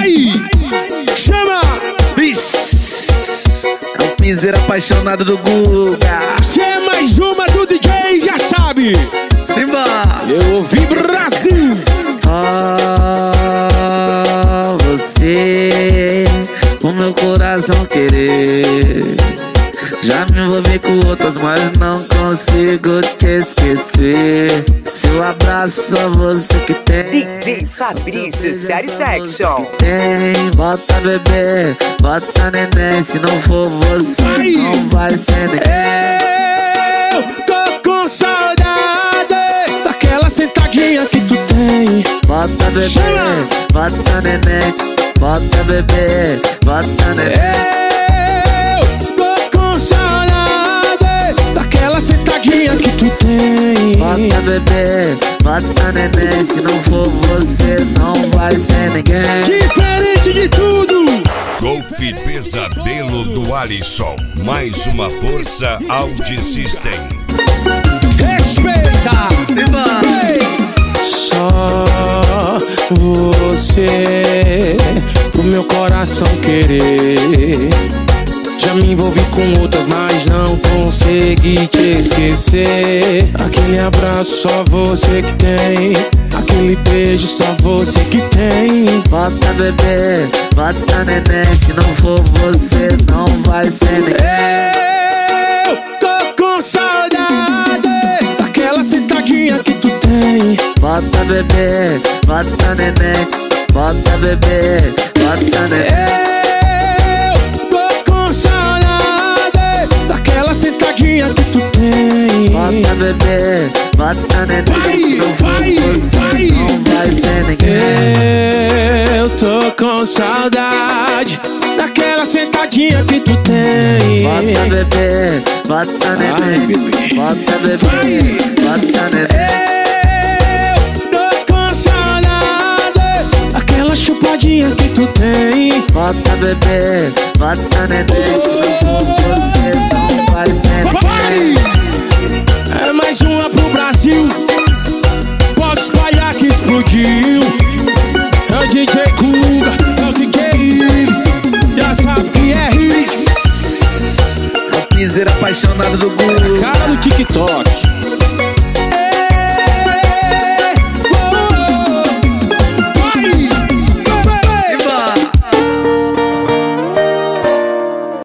Vai! Chama! É um piseiro apaixonado do Guga. Se é mais uma do DJ, já sabe. Simba! Eu ouvi Brasil. Só você, o meu coração querer. Já me envolvi com outras, mas não consigo te esquecer. Seu abraço, só você que tem. DJ Fabrício Satisfaction. Tem, bota bebê, bota neném. Se não for você, Vai. não vai ser ninguém. Eu tô com saudade daquela sentadinha que tu tem. Bota bebê, Chama. bota neném. Bota bebê, bota neném. Eu tô com saudade daquela sentadinha que tu tem. Bota bebê, bota neném. Se não for você, não vai ser ninguém. Diferente de tudo. Golf Pesadelo do Alisson. Mais uma força Audi System. Respeita. Simba! Só você, pro meu coração querer. Já me envolvi com outras, mas não consegui te esquecer. Aquele abraço só você que tem. Aquele beijo só você que tem. Bota bebê, bota neném. Se não for você, não vai ser ninguém. Eu tô com saudade daquela sentadinha que tu tem. Bota bebê, bota neném. Bota bebê, bota neném. Eu tô com saudade daquela sentadinha que tu tem. Bota bebê, bota neném. Se não for você, não vai ser ninguém. Eu tô com saudade daquela sentadinha que tu tem. Bota bebê, bota neném. bebê. Bota bebê, bota neném. Eu tô com saudade daquela chupadinha que tu tem. Bota bebê, bota neném. Se não for você, não vai ser Vai! ninguém. É mais uma pro Brasil. Pode espalhar que explodiu. É o DJ Guga, é o DJ Iris. Já sabe que é Iris. É o piseiro apaixonado do Guga. Cara do TikTok.